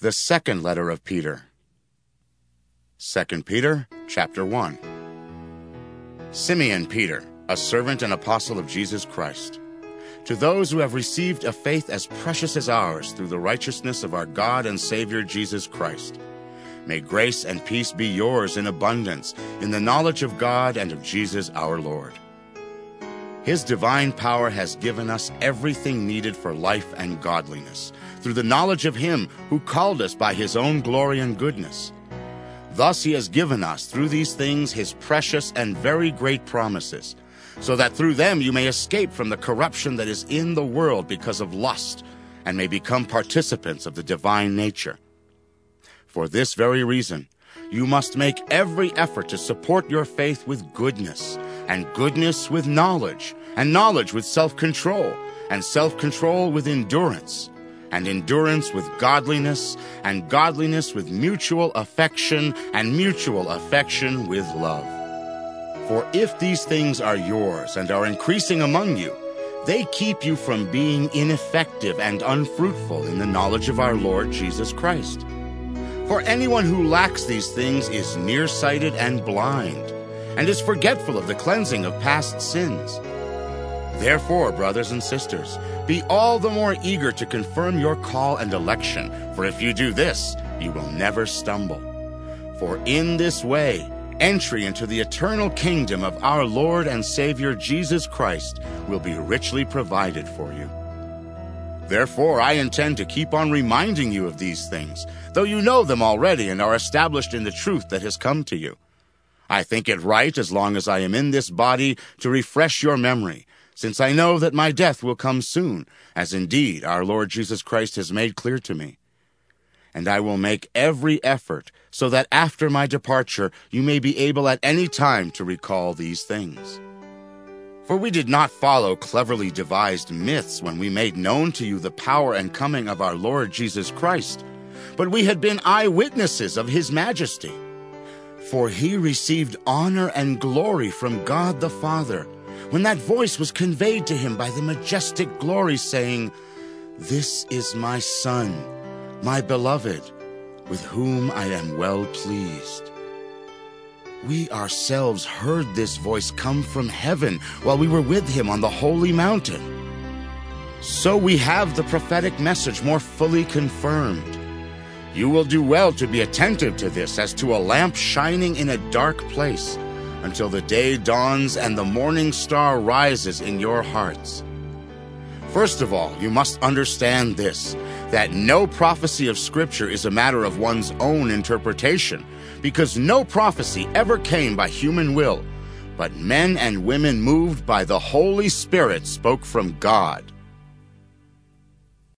The second letter of Peter. 2 Peter, chapter 1. Simeon Peter, a servant and apostle of Jesus Christ, to those who have received a faith as precious as ours through the righteousness of our God and Savior Jesus Christ, may grace and peace be yours in abundance in the knowledge of God and of Jesus our Lord. His divine power has given us everything needed for life and godliness, through the knowledge of Him who called us by His own glory and goodness. Thus He has given us through these things His precious and very great promises, so that through them you may escape from the corruption that is in the world because of lust, and may become participants of the divine nature. For this very reason, you must make every effort to support your faith with goodness, and goodness with knowledge, and knowledge with self-control, and self-control with endurance, and endurance with godliness, and godliness with mutual affection, and mutual affection with love. For if these things are yours and are increasing among you, they keep you from being ineffective and unfruitful in the knowledge of our Lord Jesus Christ. For anyone who lacks these things is nearsighted and blind, and is forgetful of the cleansing of past sins. Therefore, brothers and sisters, be all the more eager to confirm your call and election, for if you do this, you will never stumble. For in this way, entry into the eternal kingdom of our Lord and Savior Jesus Christ will be richly provided for you. Therefore, I intend to keep on reminding you of these things, though you know them already and are established in the truth that has come to you. I think it right, as long as I am in this body, to refresh your memory, since I know that my death will come soon, as indeed our Lord Jesus Christ has made clear to me. And I will make every effort so that after my departure you may be able at any time to recall these things. For we did not follow cleverly devised myths when we made known to you the power and coming of our Lord Jesus Christ, but we had been eyewitnesses of His majesty. For He received honor and glory from God the Father, when that voice was conveyed to Him by the majestic glory, saying, "This is my Son, my beloved, with whom I am well pleased." We ourselves heard this voice come from heaven while we were with Him on the holy mountain. So we have the prophetic message more fully confirmed. You will do well to be attentive to this as to a lamp shining in a dark place, until the day dawns and the morning star rises in your hearts. First of all, you must understand this, that no prophecy of Scripture is a matter of one's own interpretation, because no prophecy ever came by human will, but men and women moved by the Holy Spirit spoke from God.